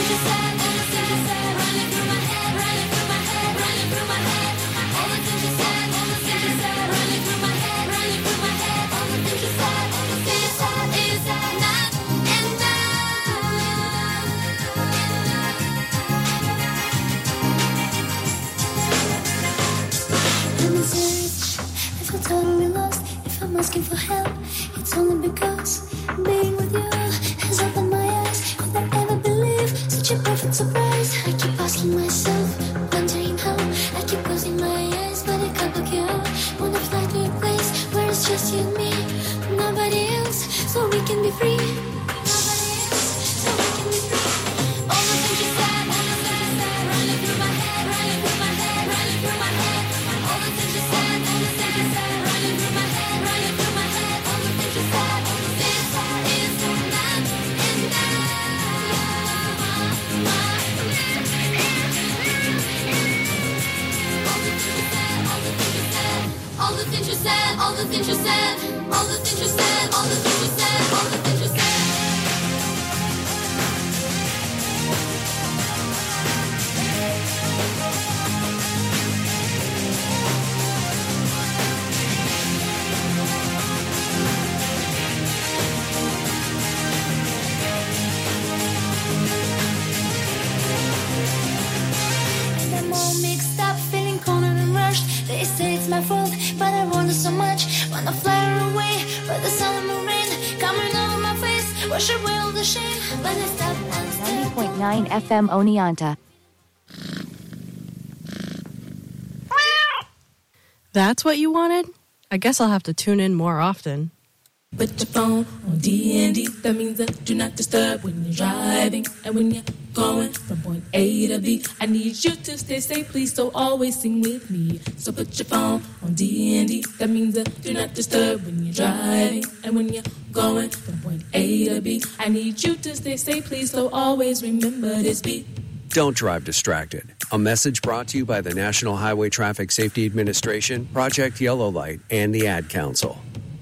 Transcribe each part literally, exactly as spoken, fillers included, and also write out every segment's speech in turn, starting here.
Totally lost. If I'm asking for help, it's only because being with you has opened my eyes. Could I ever believe such a perfect surprise? I keep asking myself, wondering how. I keep closing my eyes, but I can't look you out. Wanna fly to a place where it's just you and me, nobody else, so we can be free. Nobody else, so we can be free. All the things you said, all the things you said, running through my head, running through my head, running through my head. All the things you said, all the things you said. All the things you said, all the things you said, all the things you said, all the things you said, all the things you said. And I'm all mixed up, feeling cornered and rushed. They say it's my fault, but I wonder so much. Wanna fly away, but the sun and the rain coming over my face. Wash away all the shame, but I stop and stop. ninety point nine F M Oneonta. That's what you wanted? I guess I'll have to tune in more often. Put your phone on D and D. That means that do not disturb when you're driving. And when you're going from point A to B, I need you to stay safe, please, so always sing with me. So put your phone on D and D. That means that do not disturb when you're driving. And when you're going from point A to B, I need you to stay safe, please, so always remember this beat. Don't drive distracted. A message brought to you by the National Highway Traffic Safety Administration, Project Yellow Light, and the Ad Council.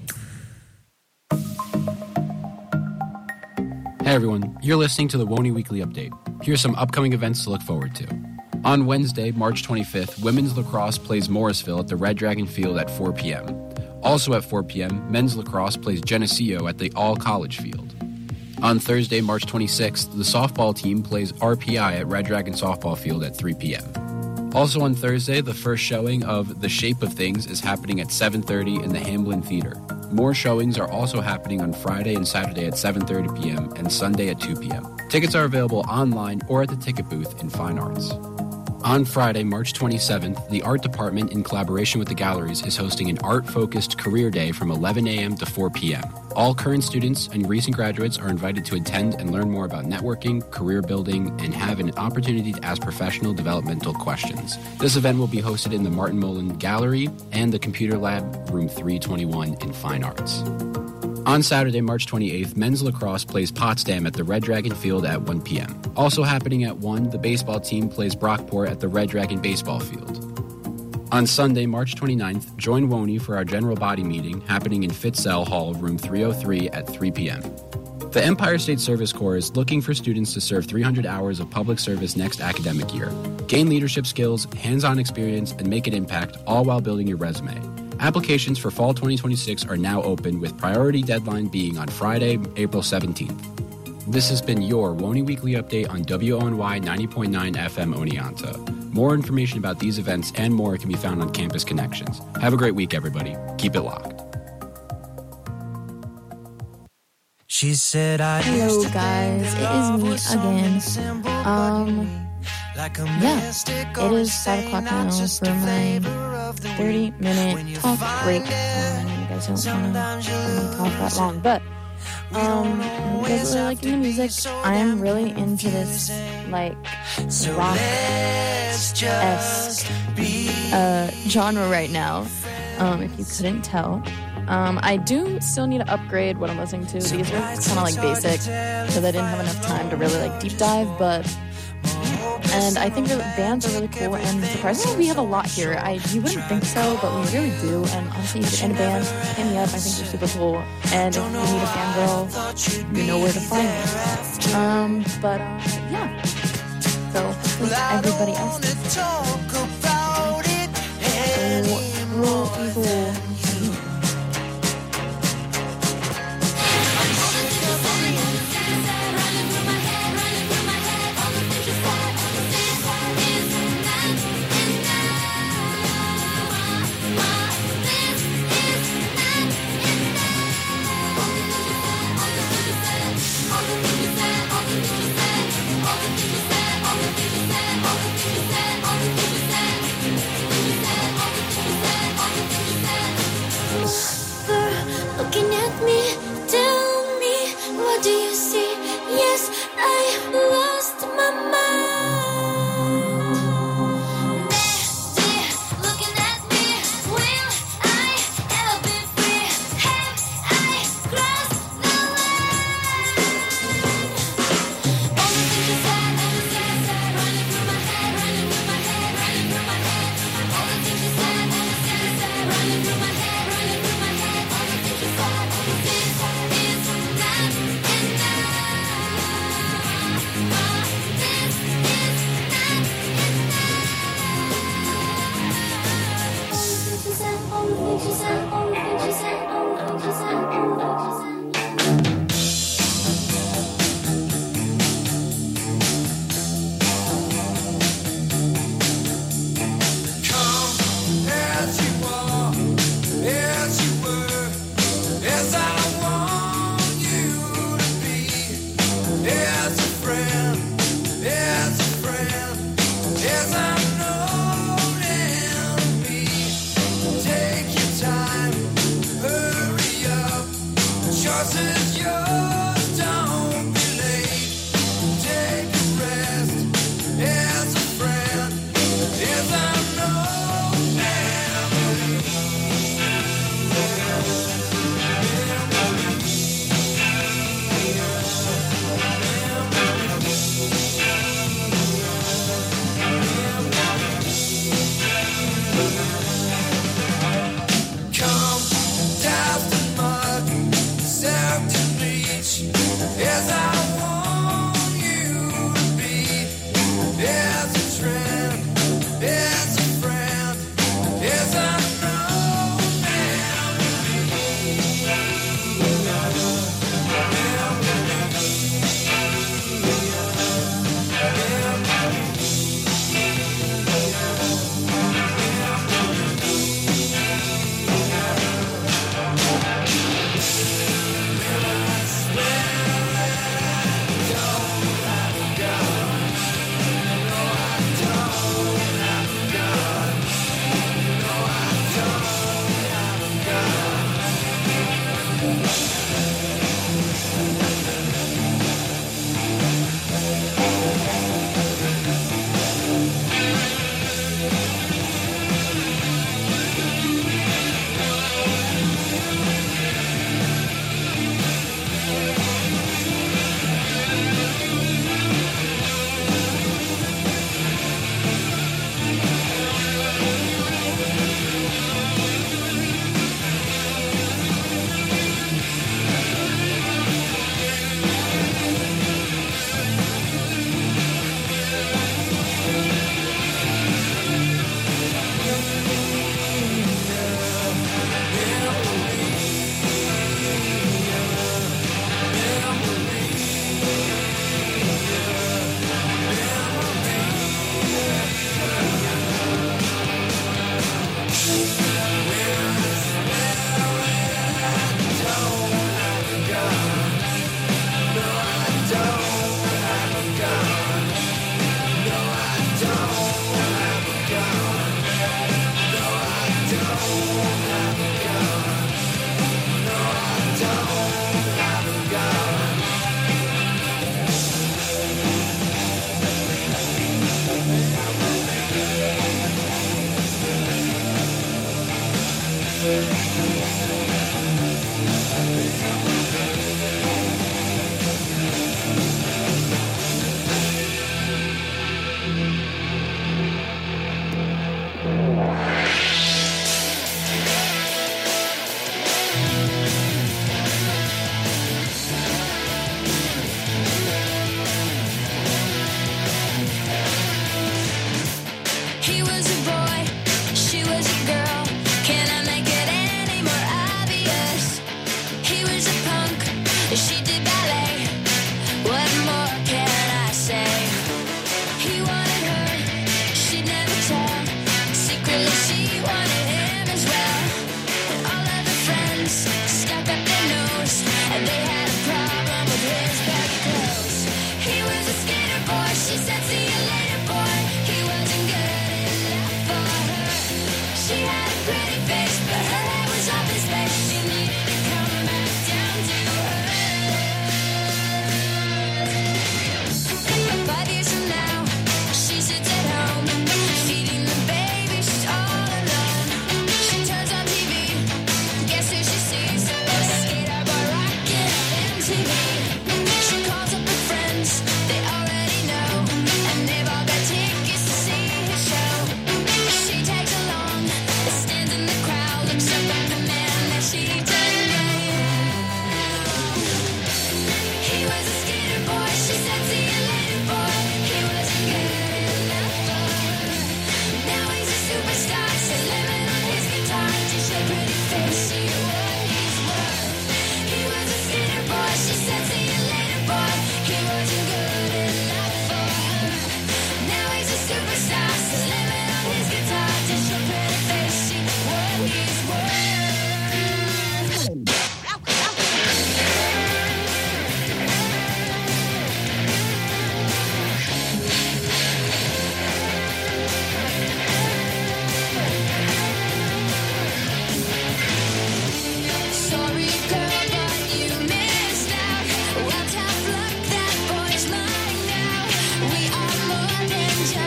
Hey everyone, you're listening to the W O N Y Weekly Update. Here's some upcoming events to look forward to. On Wednesday, March twenty-fifth, women's lacrosse plays Morrisville at the Red Dragon Field at four p.m. Also at four p.m., men's lacrosse plays Geneseo at the All College Field. On Thursday, March twenty-sixth, the softball team plays R P I at Red Dragon Softball Field at three p.m. Also on Thursday, the first showing of The Shape of Things is happening at seven thirty in the Hamblin Theater. More showings are also happening on Friday and Saturday at seven thirty p.m. and Sunday at two p.m. Tickets are available online or at the ticket booth in Fine Arts. On Friday, March twenty-seventh, the Art Department, in collaboration with the galleries, is hosting an art-focused career day from eleven a.m. to four p.m. All current students and recent graduates are invited to attend and learn more about networking, career building, and have an opportunity to ask professional developmental questions. This event will be hosted in the Martin Mullen Gallery and the Computer Lab, room three twenty-one in Fine Arts. On Saturday, March twenty-eighth, men's lacrosse plays Potsdam at the Red Dragon Field at one p.m. Also happening at one, the baseball team plays Brockport at the Red Dragon Baseball Field. On Sunday, March twenty-ninth, join W O N Y for our general body meeting happening in Fitzell Hall, room three oh three at three p.m. The Empire State Service Corps is looking for students to serve three hundred hours of public service next academic year. Gain leadership skills, hands-on experience, and make an impact, all while building your resume. Applications for fall twenty twenty-six are now open, with priority deadline being on Friday, April seventeenth. This has been your W O N Y Weekly Update on W O N Y ninety point nine F M Oneonta. More information about these events and more can be found on Campus Connections. Have a great week, everybody. Keep it locked. She said, I Hello, guys. It is me again. Um... Yeah, it is five o'clock now for my thirty-minute talk break. Um, you guys don't want to talk that long, but um, you guys really liking the music. I am really into this, like, rock-esque uh, genre right now, um, if you couldn't tell. Um, I do still need to upgrade what I'm listening to. These are kind of, like, basic, because I didn't have enough time to really, like, deep dive, but... And I think the bands are really cool, and surprisingly, we have a lot here. I You wouldn't think so, but we really do. And honestly, if you're in a band, hit me up. I think they're super cool. And if you need a fangirl, you know where to find me. Um, but, uh, yeah. So I think everybody else needs to talk about it. Looking at me, tell me, what do you see? Yes, I lost my mind. There, looking at me, will I ever be free? Have I crossed the line? All the things you said, all the things you said, running through my head, running through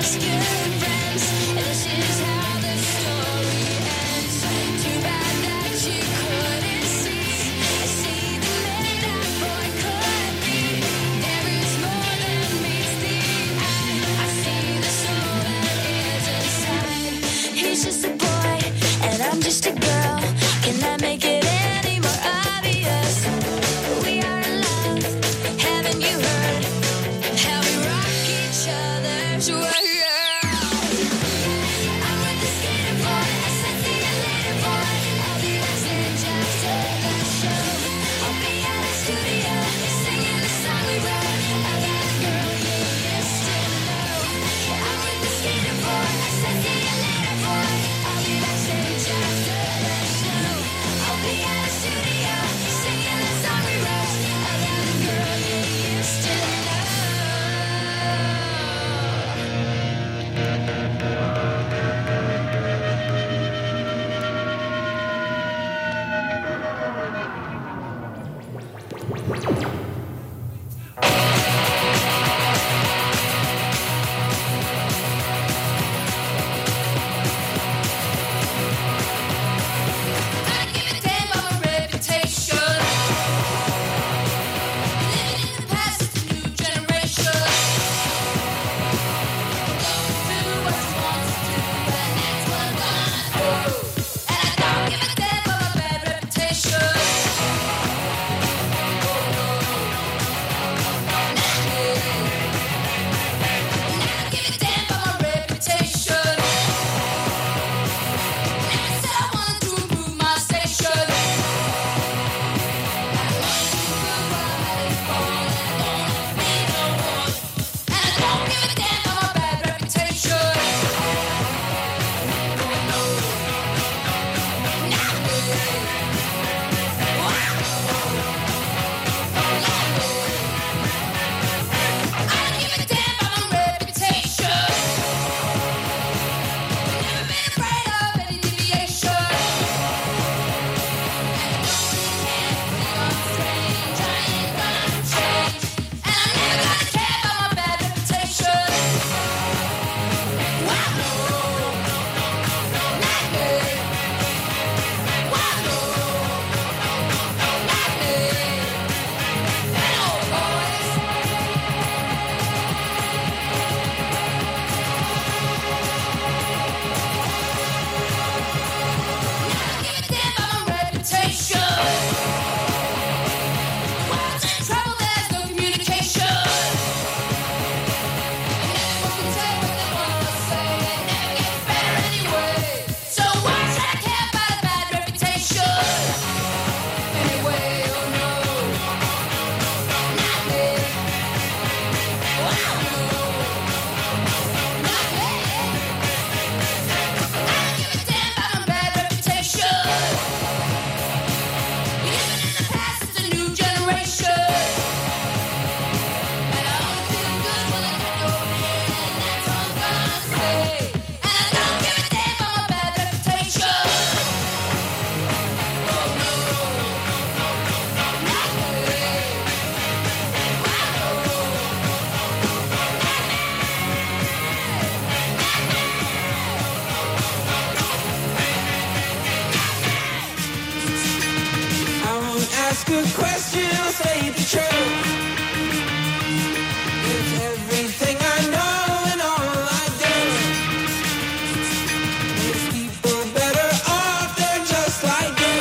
good question, I'll say the truth. It's everything I know and all I do. Makes people better off, they're just like you.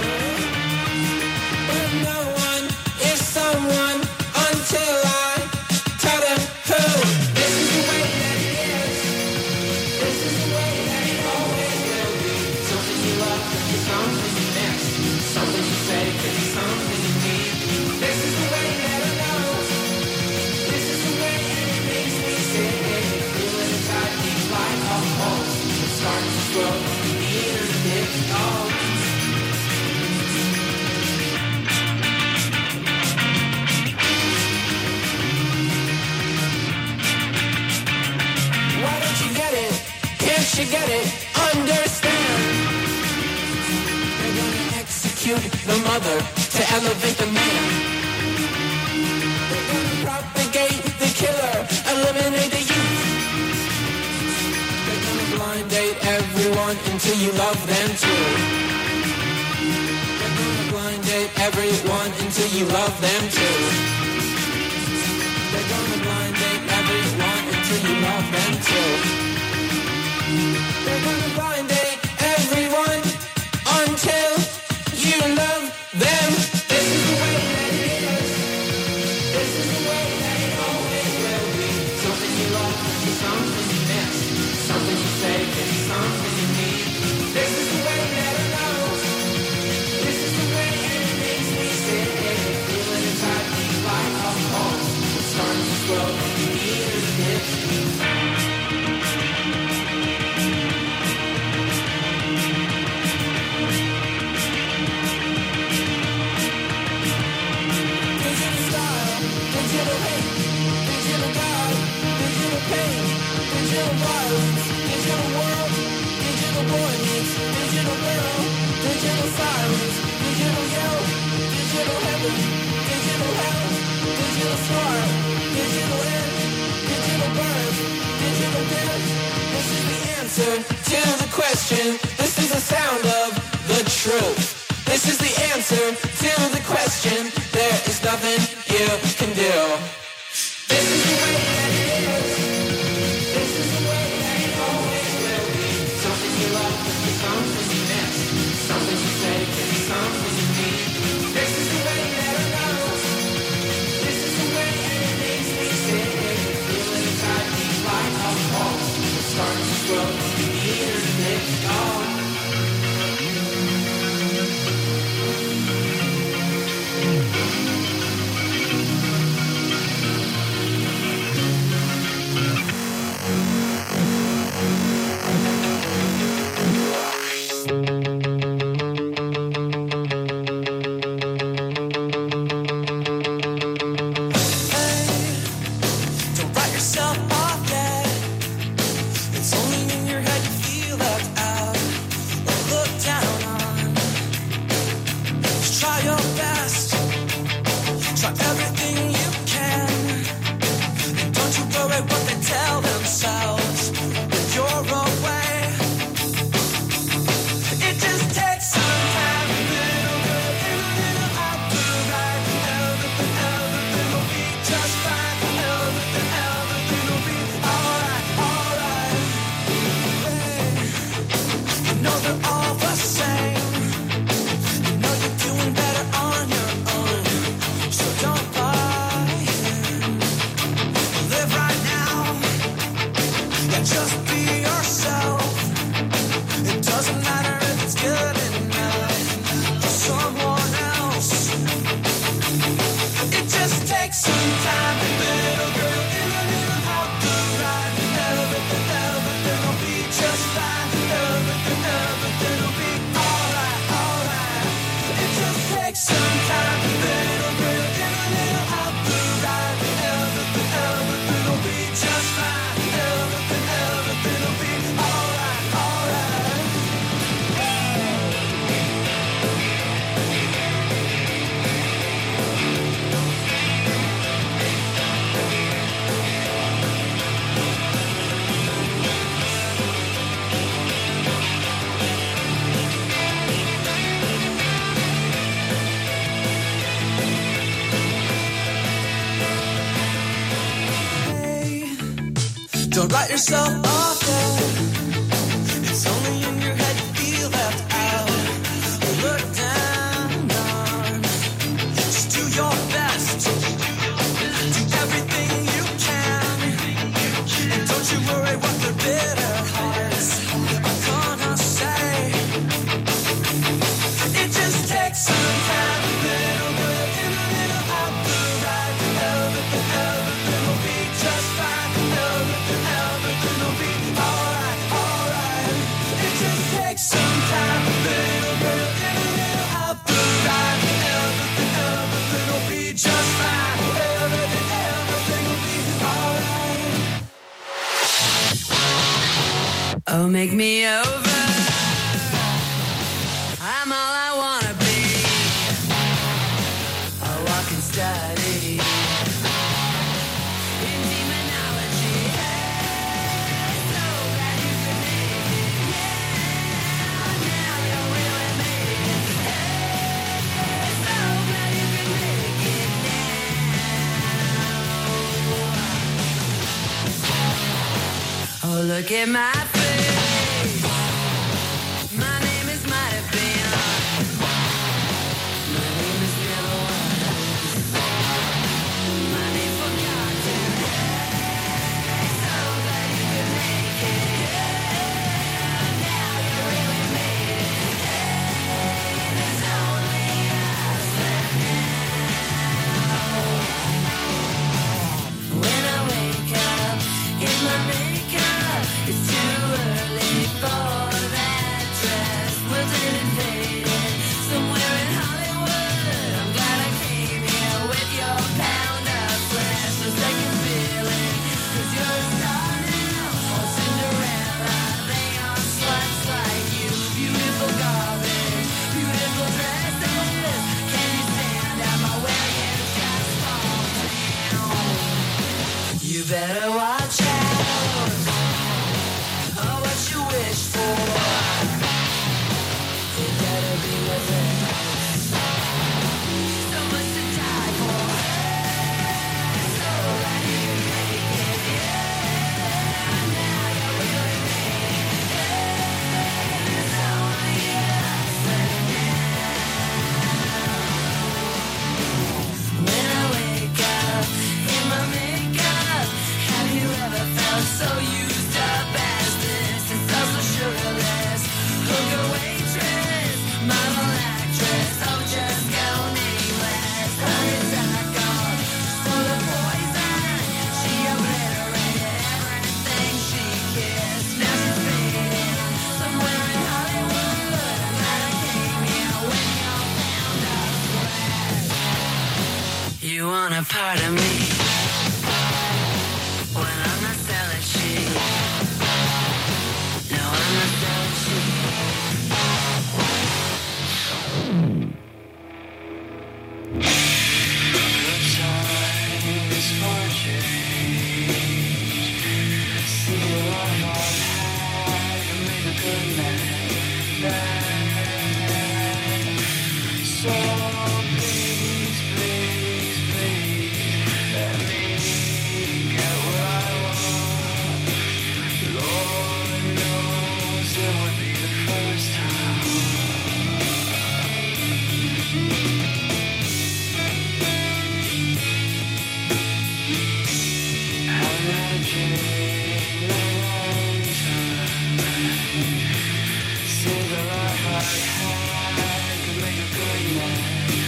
But no one is someone until I tell them who. This is the way that it is. This is the way that it always will be. Something you love could be something you miss. Something you say could be something you need. This is the way that I know. This is the way that it makes me sick. Feeling inside deep like a pulse. It starts to grow. You need her to hit all. Why don't you get it? Can't you get it? Understand? They're gonna execute the mother to elevate the man. They're gonna propagate the killer, eliminate the youth. everyone until you love them too. They're gonna blind date everyone until you love them too. They're gonna blind date everyone until you love them too. They're gonna blind date everyone until you love them. This is the way that it is. This is the way that it always will be. Something you love and something you miss. Something you take and something you need. This is the way that it goes. This is the way and it makes me sick. Feeling inside me like a pulse. It's starting to grow and you need a hit. Digital hate, digital God, digital pain, digital violence, digital world, digital boy meets digital girl, digital silence, digital yell, digital heaven, digital hell, digital start, digital end, digital birth, digital death. This is the answer to the question. This is the sound of the truth. This is the answer to the question. There is nothing you can do. This is the way that it is. This is the way that it always will be. Something you love and something you miss. Something you take and something you need. This is the way that it goes. This is the way and it makes me sick. Feeling inside me like a pulse. It's starting to grow. You need a stick. Oh. Don't write yourself off yet. It's only in your head you feel left out. Look down on. Just do your best. Do everything you can. And don't you worry what the bitter hearts are gonna say. It just takes some time. A little good in a little out the right. Everything, everything will be just fine. Everything, everything will be alright, alright. It just takes some time. A little good in a little out the right. Everything, everything will be just fine. Everything, everything will be alright. Oh, make me over. I'm all I wanna be. I walk and study in demonology. Hey, so glad you could make it. Yeah. Look at my face. My name is might have been. My name is never was. My name forgotten. So glad you could make it. Now you really made it. There's only us left now. When I wake up in my makeup, it's too early for that dress. Wilted and faded, somewhere in Hollywood. I'm glad I came here with your pound of flesh. No second feeling, 'cause you're a star now. Oh Cinderella, they are sluts like you. Beautiful garbage, beautiful dresses. Can you stand out my way and just fall down? You better watch out. Oh, what you wish for. It better be worth it. So much to die for. So glad you can make it. Yeah, now you really made it. There's only us left now. When I wake up in my makeup, have you ever felt so used up as this? It's all so sugarless. Hooker waitress, model actress, oh just go nameless. Honeysuckle, full of poison. She obliterated everything she kissed. Now she's fading somewhere in Hollywood. I'm glad I came here when you found us flesh. You want a part of me? When I'm not selling cheap. No, I'm not selling cheap. Good times for change. See a lot of hard to make a good man bad. So please, please, please, let me get what I want. Lord knows it would be the first time. I've had a dream a long time. Seems a lot like I could make a good man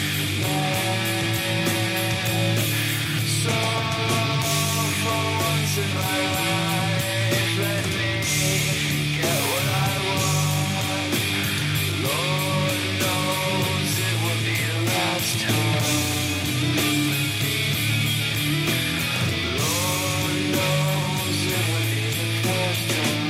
mad. So for once in my life, let me get what I want. Lord knows it will be the last time. Lord knows it will be the first time.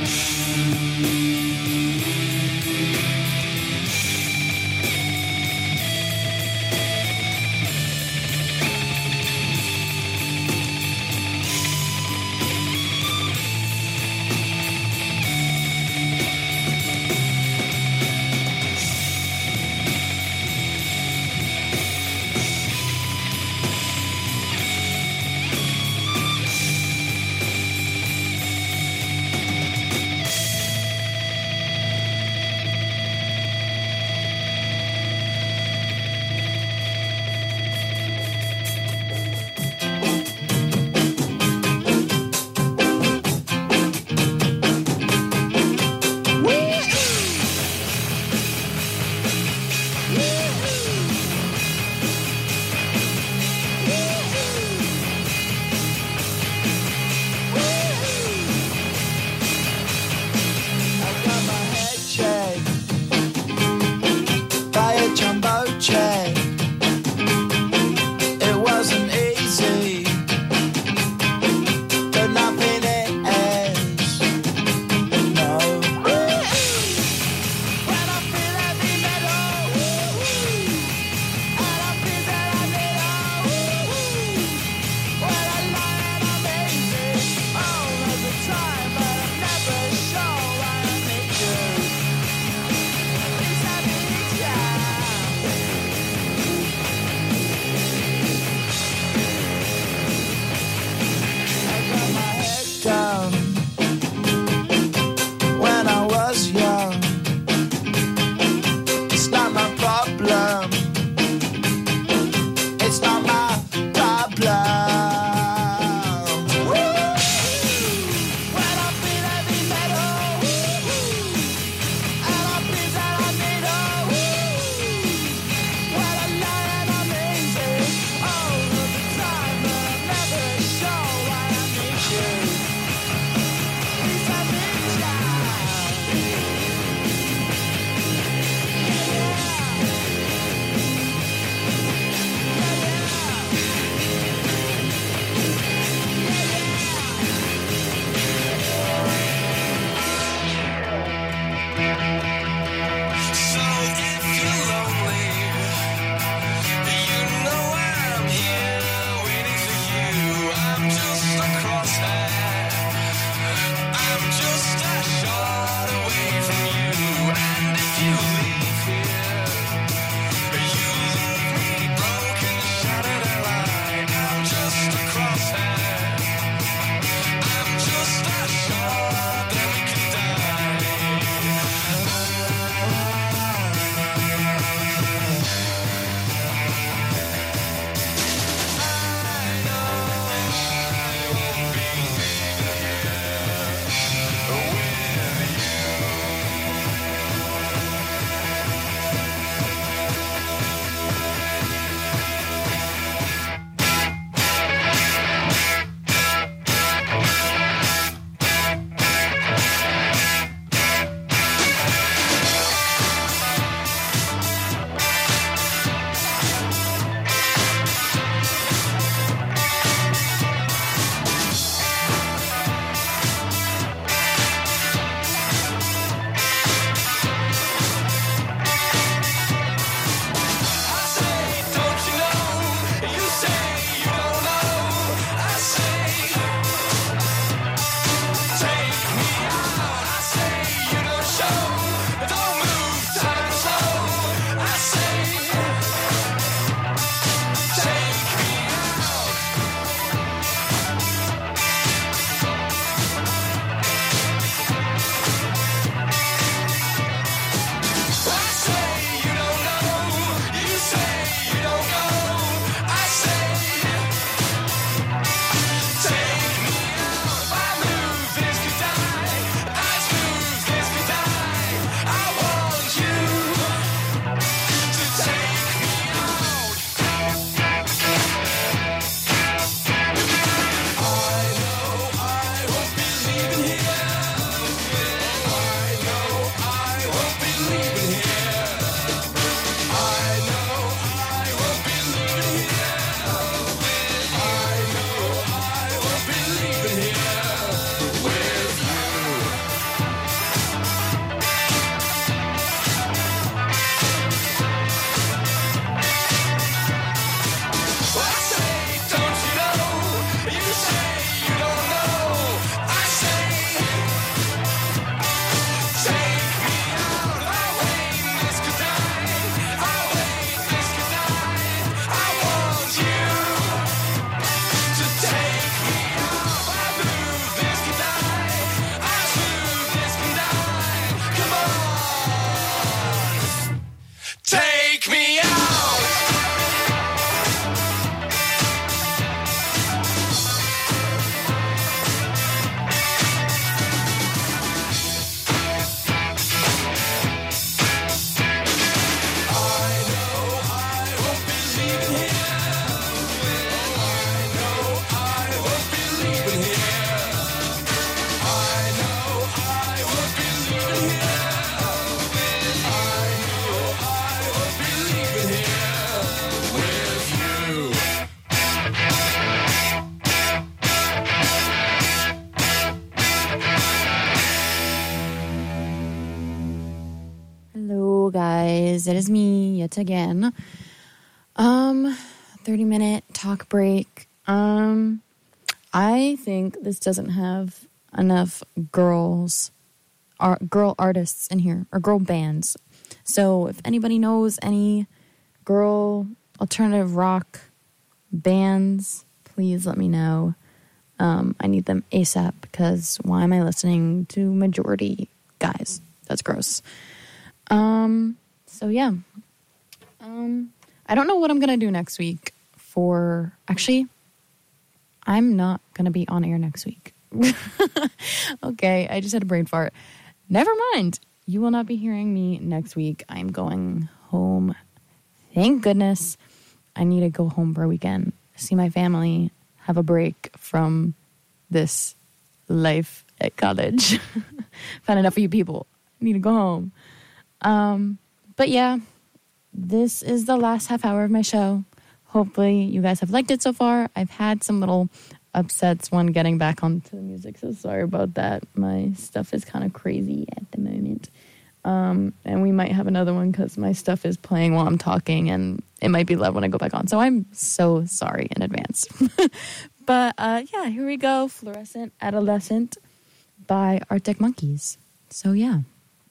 Hello, guys. It is me yet again. Um, thirty minute talk break. Um, I think this doesn't have enough girls, art, girl artists in here, or girl bands. So if anybody knows any girl alternative rock bands, please let me know. Um, I need them ASAP because why am I listening to majority guys? That's gross. Um, so yeah. Um, I don't know what I'm going to do next week for, actually, I'm not going to be on air next week. Okay, I just had a brain fart. Never mind. You will not be hearing me next week. I'm going home. Thank goodness. I need to go home for a weekend, see my family, have a break from this life at college. Found enough of you people. I need to go home. Um, but yeah, this is the last half hour of my show. Hopefully you guys have liked it so far. I've had some little upsets when getting back onto the music, so sorry about that. My stuff is kind of crazy at the moment. Um, and we might have another one because my stuff is playing while I'm talking and it might be loud when I go back on. So I'm so sorry in advance. But uh, yeah, here we go. Fluorescent Adolescent by Arctic Monkeys. So yeah.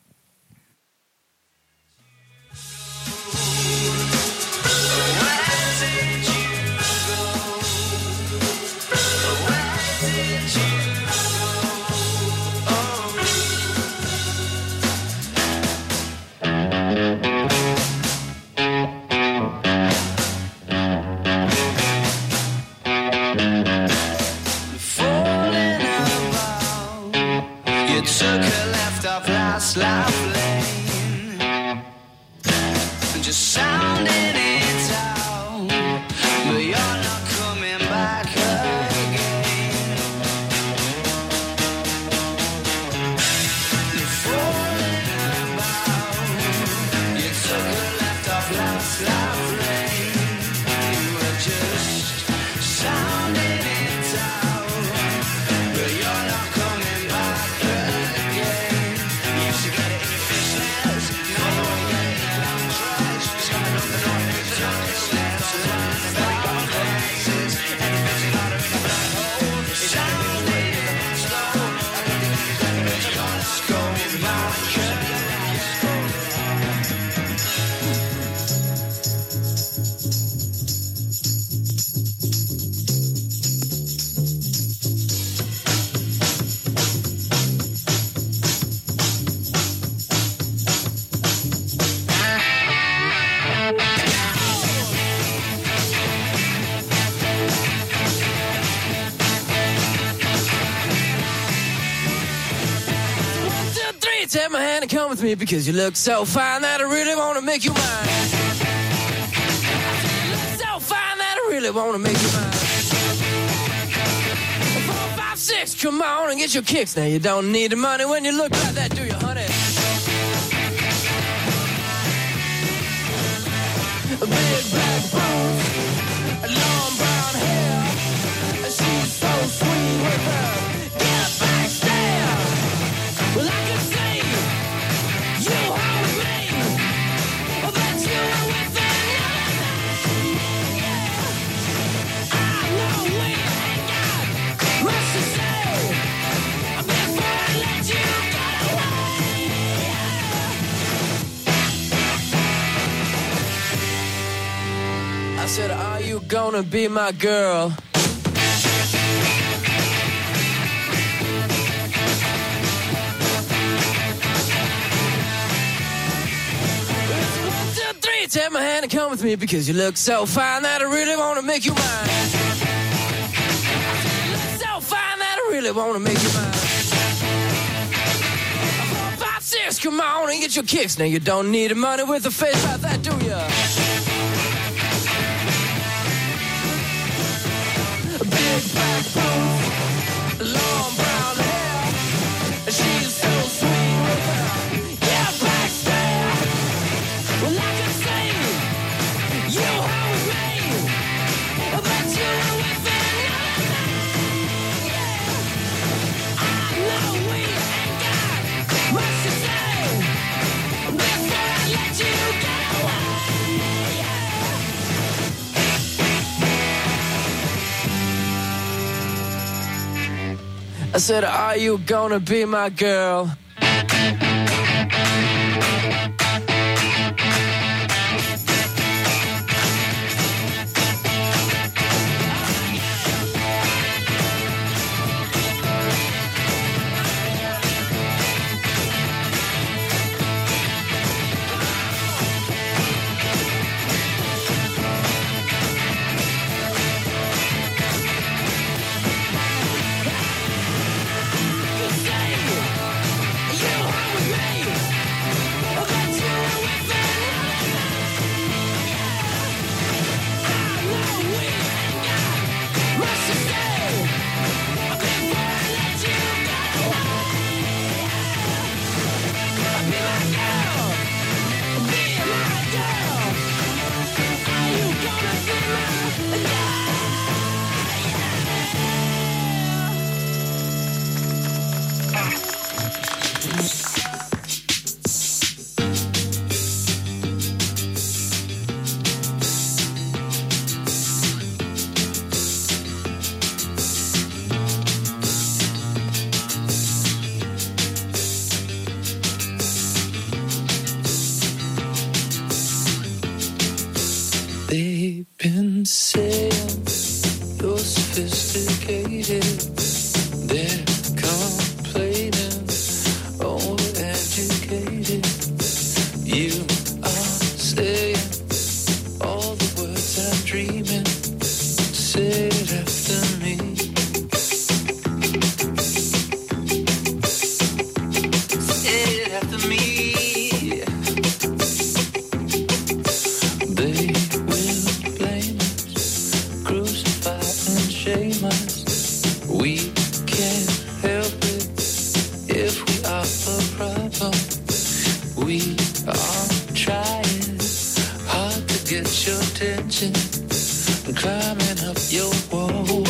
Took a left off last life lane, just sounding it out, but you're not coming back again. You're falling about. You took a left off last life lane, you were just sounding it out, but you're not coming back. Take my hand and come with me because you look so fine that I really want to make you mine. You look so fine that I really want to make you mine. Four, five, six, come on and get your kicks. Now you don't need the money when you look like that, do you, honey? Big black bones, long brown hair. She's so sweet with her. Get back there. Well, I can see. I said, are you gonna be my girl? Take my hand and come with me because you look so fine that I really want to make you mine. You look so fine that I really want to make you mine. Four, five, six, come on and get your kicks. Now you don't need the money with a face like that, do ya? Big black boots, long brown hair. She's so sweet with her. Yeah, back there. Well, I can see you home with me, but you were with another man. Yeah, I know we ain't got much to say before I let I said, are you gonna be my girl? They've been saying you're sophisticated. They're complaining, overeducated. You are saying all the words I'm dreaming. Say it after me. Say it after me. They we can't help it if we are the problem. We are trying hard to get your attention and climbing up your wall.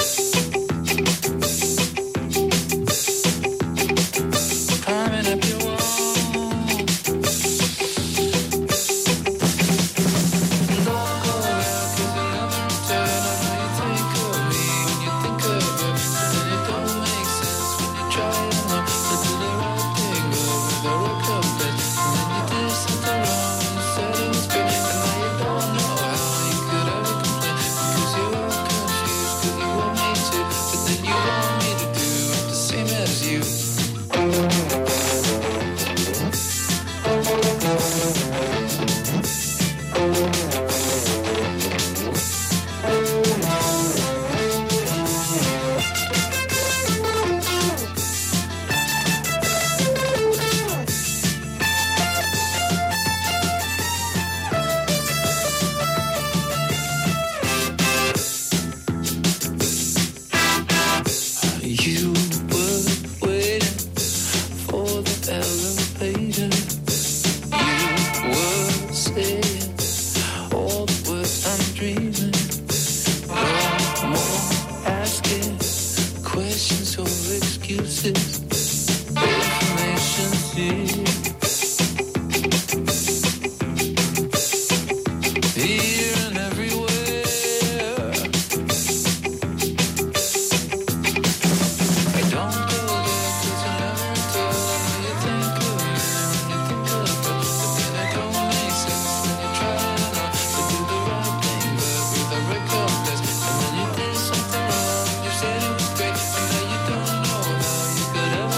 Climbing up your wall. Could have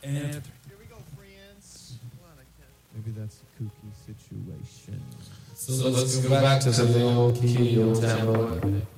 And here we go, friends. Maybe that's a kooky situation. So, so let's go back to the old key, old tempo.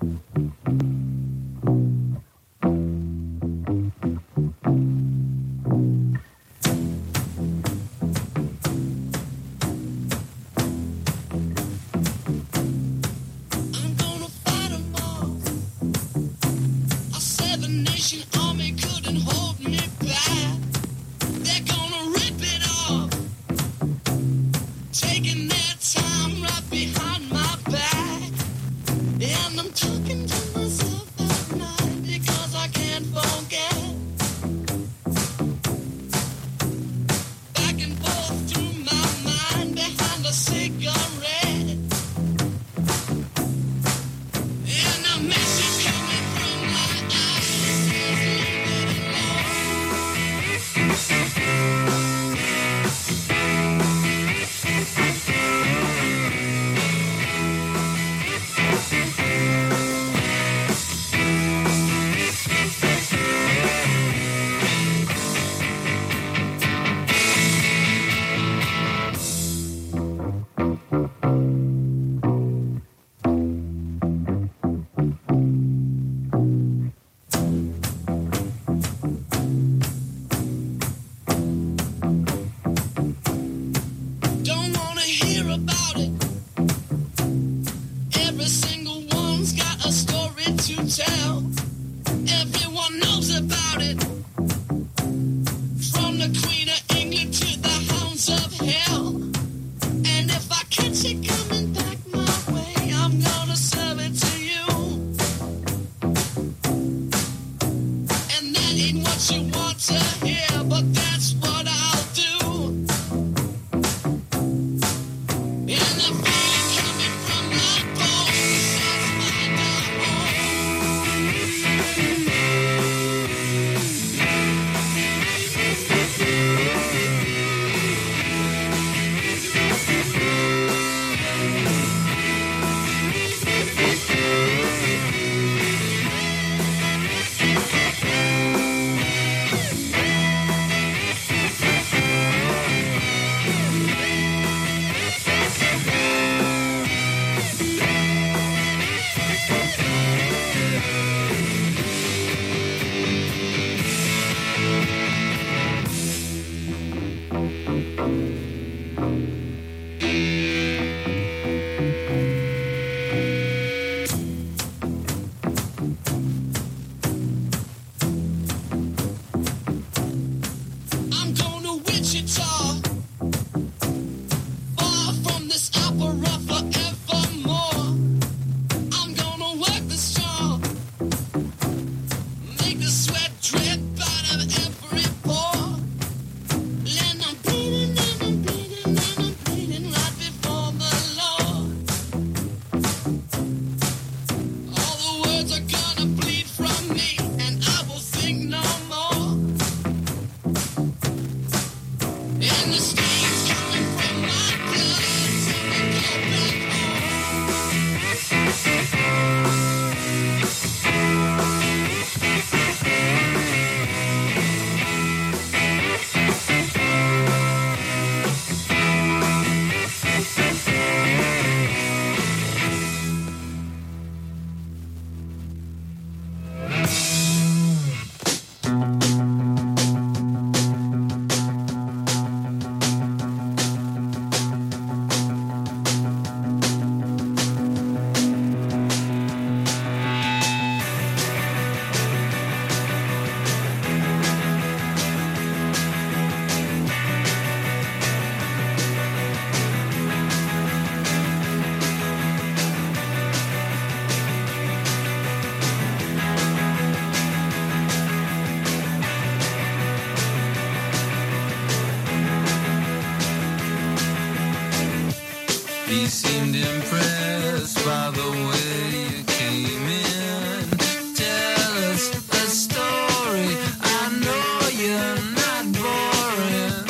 He seemed impressed by the way you came in. Tell us a story, I know you're not boring.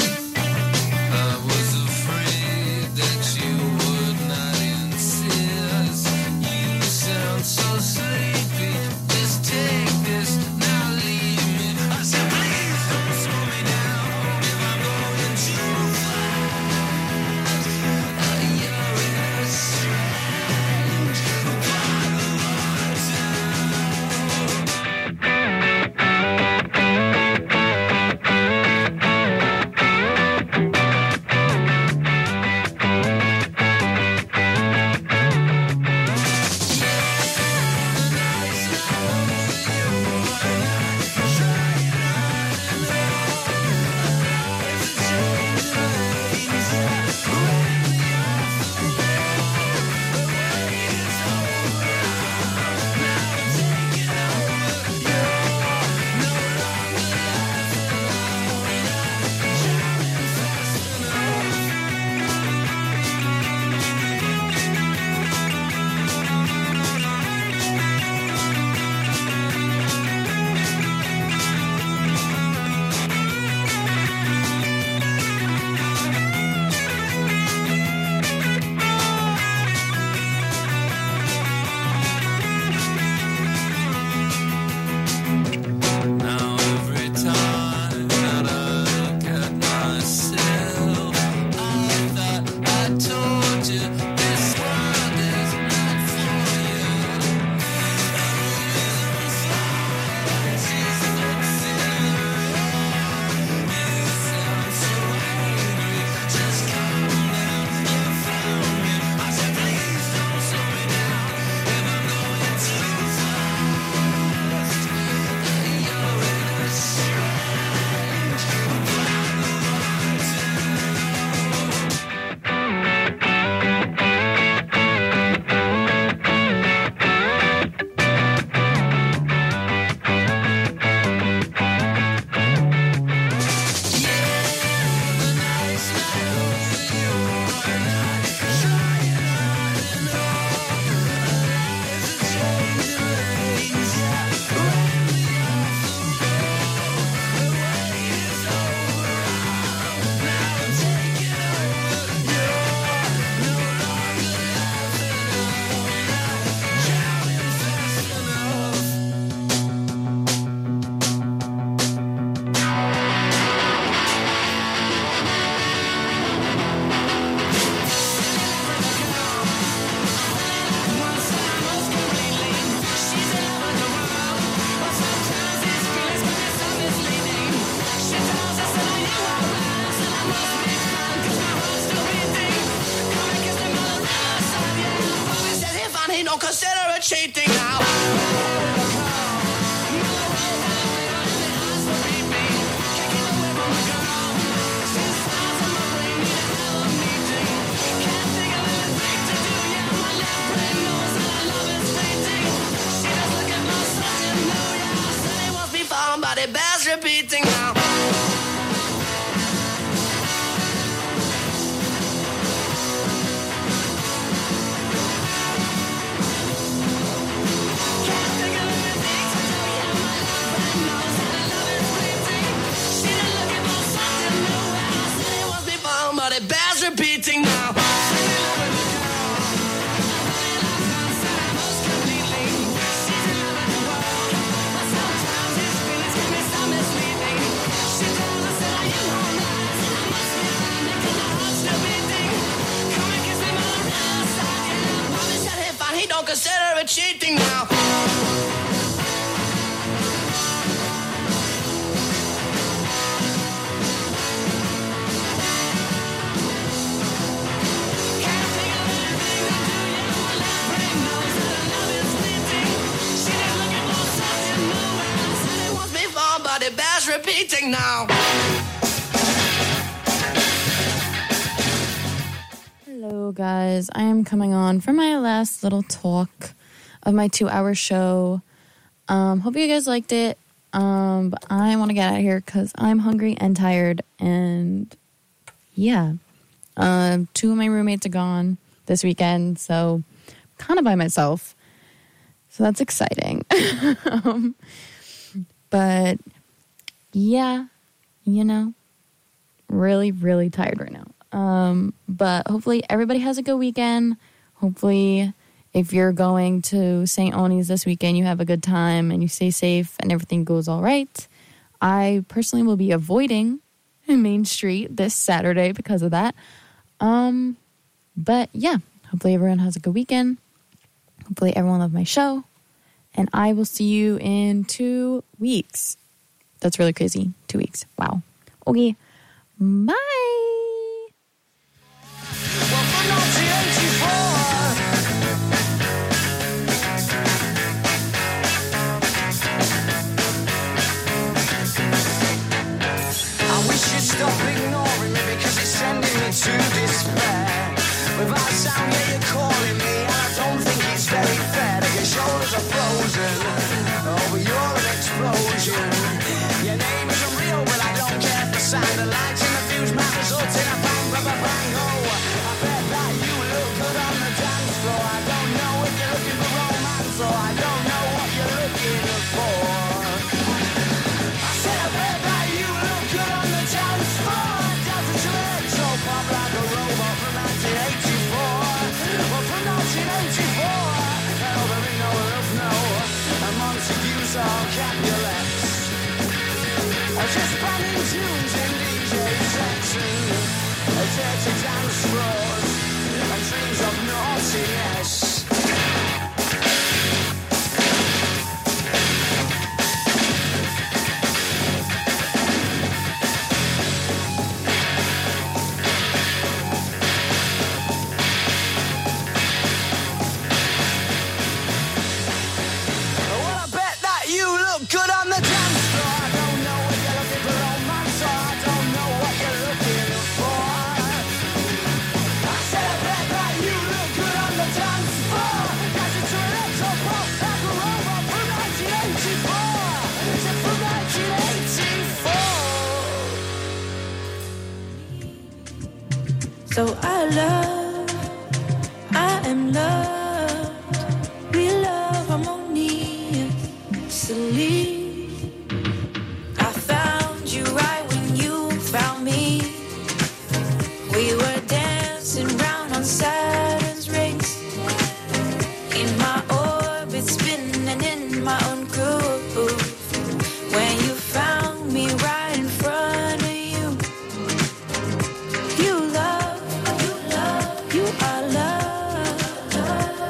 I was afraid that you would not insist. You sound so sleepy, just take this, now leave me. I said please don't slow me down. don't consider it cheating now. Somebody bears repeating now. Somebody bears repeating now. He don't consider it cheating now. But it bears repeating now. Hello, guys. I am coming on for my last little talk of my two-hour show. Um, hope you guys liked it. Um, but I want to get out of here because I'm hungry and tired. And yeah, um, two of my roommates are gone this weekend, so I'm kind of by myself. So that's exciting. um, but yeah, you know, really, really tired right now. Um, but hopefully everybody has a good weekend. Hopefully if you're going to Saint Oni's this weekend, you have a good time and you stay safe and everything goes all right. I personally will be avoiding Main Street this Saturday because of that. Um, but yeah, hopefully everyone has a good weekend. Hopefully everyone loved my show. And I will see you in two weeks. That's really crazy. Two weeks. Wow. Okay. Bye. Stop ignoring me because it's sending me to despair. Without sound, yeah, you're calling me, and I don't think it's very fair. That your shoulders are frozen, oh, but you're an explosion. Your name isn't real, but I don't care for sound. The lights in the fuse might result in a bang, bang, bang, bang, oh. I bet that you look good on the dance floor. I don't know if you're looking for romance, or I don't know what you're looking for. I said I bet that you look good on the dance floor. Down to electro pop like a robot from nineteen eighty-four. Well, from nineteen eighty-four, hell, there ain't no love, no. And Montague's all Capulets. I'm just banging tunes in D J section. Dirty dance floors and dreams of naughtiness. Good on the dance floor. I don't know if you're looking for romance, or I don't know what you're looking for. I said I bet that you look good on the dance floor. Cause it's a electro pop like a robot from nineteen eighty-four. It's from nineteen eighty-four. So I love, I am loved. We love harmoniously. I found you right when you found me. We were dancing round on Saturn's rings. In my orbit, spinning in my own groove. When you found me right in front of you. You love, you love, you are love.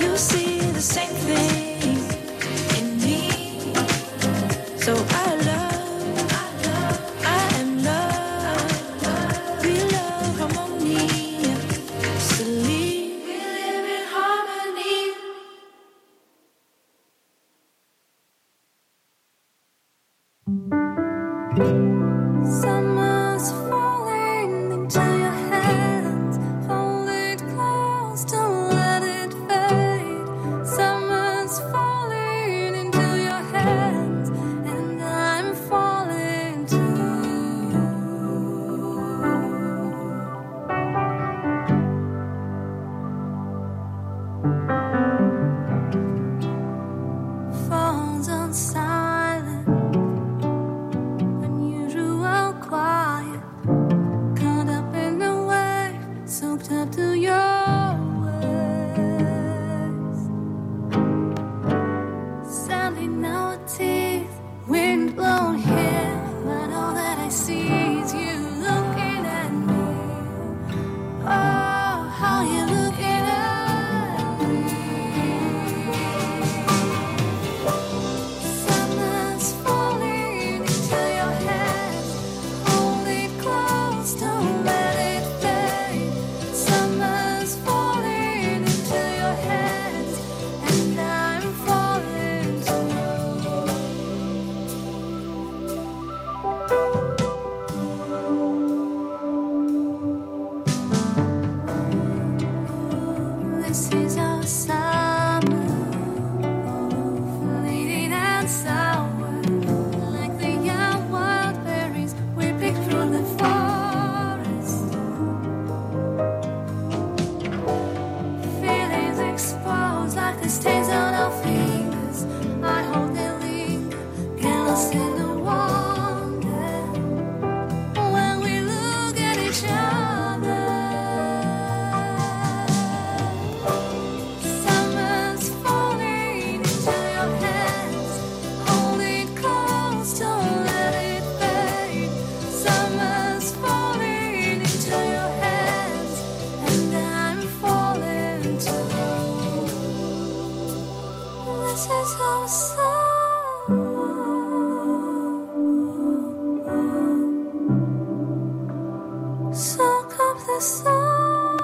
Soak up the song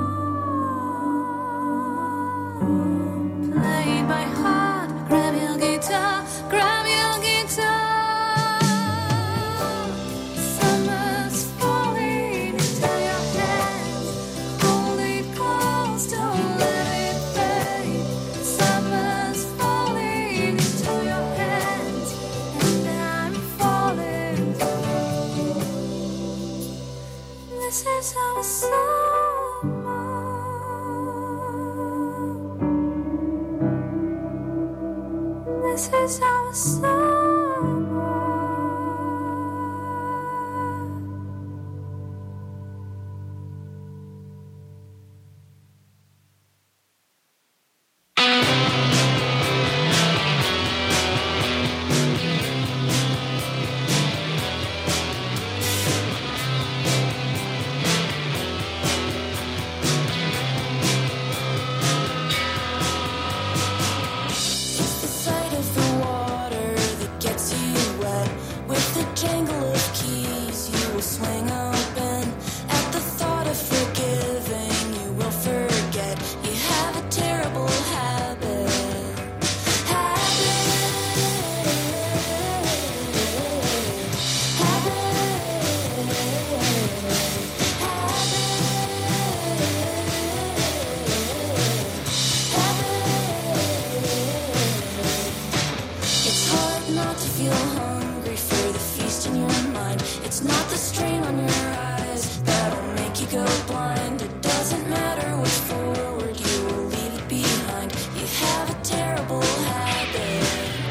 played by heart. Grab your guitar, grab your guitar. Summer's falling into your hands. Hold it close, don't let it fade. Summer's falling into your hands, and I'm falling too. This is our summer. This is our summer. It's the sight of the water that gets you wet. With the jangle of keys, you will swing open. At the thought of forgiving, you will forget. You have a terrible habit. It's hard not to feel hungry for the feast in your mind. It's not the strain on your eyes that'll make you go blind. It doesn't matter what's forward, you will leave it behind. You have a terrible habit.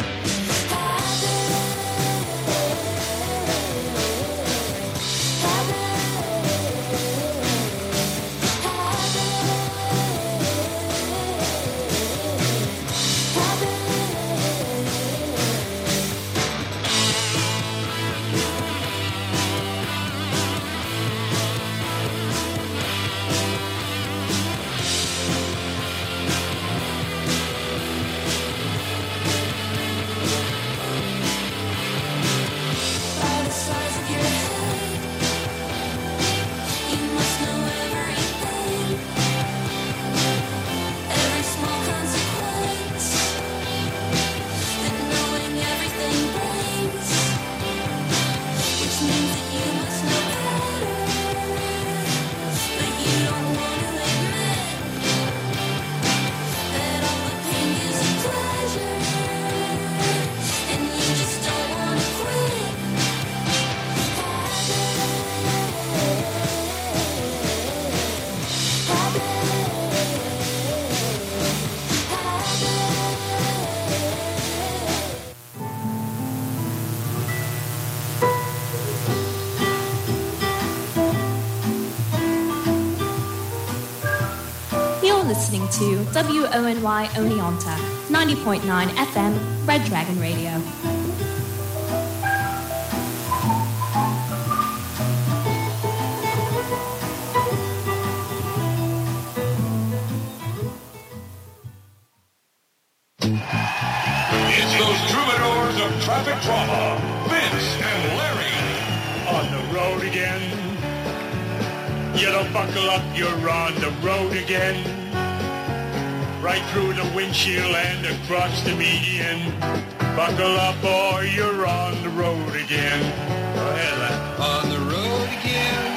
By the size of your head, you must know everything, every small consequence that knowing everything brings, which means that you must know better, but you don't want to admit that all the pain is a pleasure, and you just don't want to quit. You're listening to W O N Y Oneonta, ninety point nine F M, Red Dragon Radio. It's those troubadours of traffic drama, Vince and Larry. On the road again. You don't buckle up, you're on the road again. Right through the windshield and across the median. Buckle up or you're on the road again.